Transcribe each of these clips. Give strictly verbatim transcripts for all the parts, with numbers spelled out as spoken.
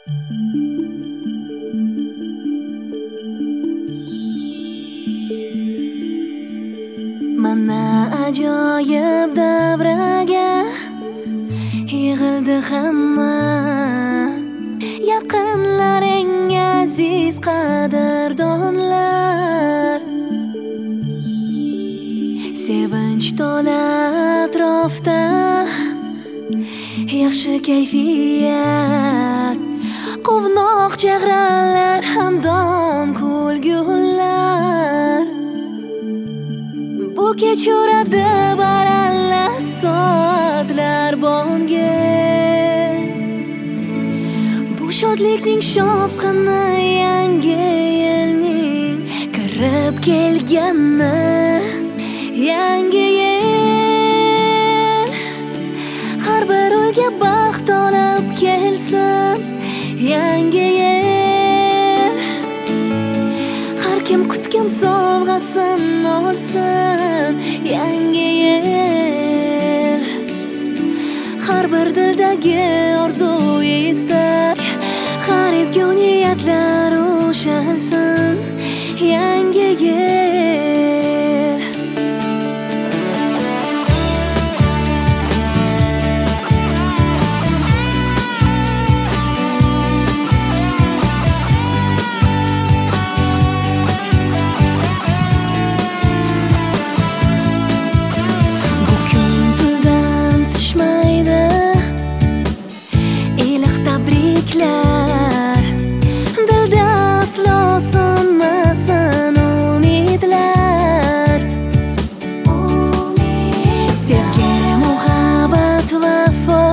Mana ajoyib davraga yig'ildi hamma, yaqinlaring aziz qadrdonlar. Sevinch to'la atrofda, yaxshi kayfiyat, quvnoq chehralar, hamdon kulgular. Bu kech uradi baralla soatlar bonga, bu shodlikning shovqini, yangi yilning kirib kelgani. Yangi yil har bir uyga baxt olib kelsin. Yangi yil har kim kutgan sovg'asini olsin. Yangi yil har bir dildagi orzu istak, har ezgu niyatlar ushalsin. Yangi yil dilda aslo so'nmasin umidlar. Sevgi, muhabbat, vafo,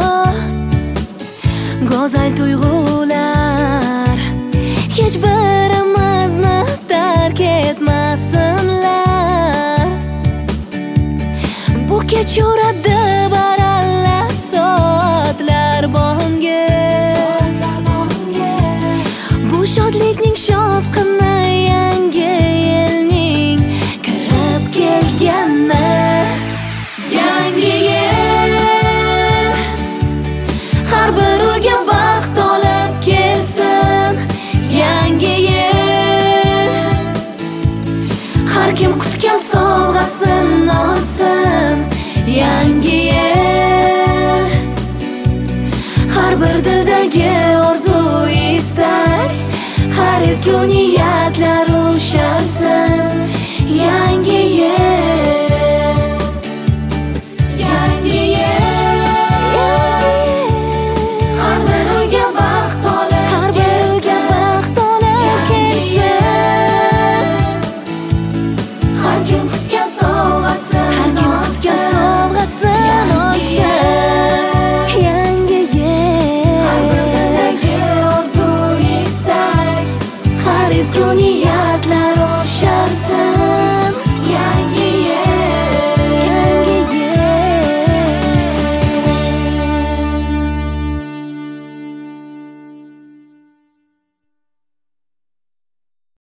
go'zal tuyg'ular hech birimizni tark etmasinlar. Bu kech uradi baralla soatlar bonga, bu shodlikning shovqini, yangi yilning kirib kelgani. Yangi yil har bir uyga baxt olib kelsin. Yangi yil har kim kutgan sovg'asini olsin. Yangi yil har bir dildagi orzu istak, har ezgu niyatlar ushalsin. Yangi yil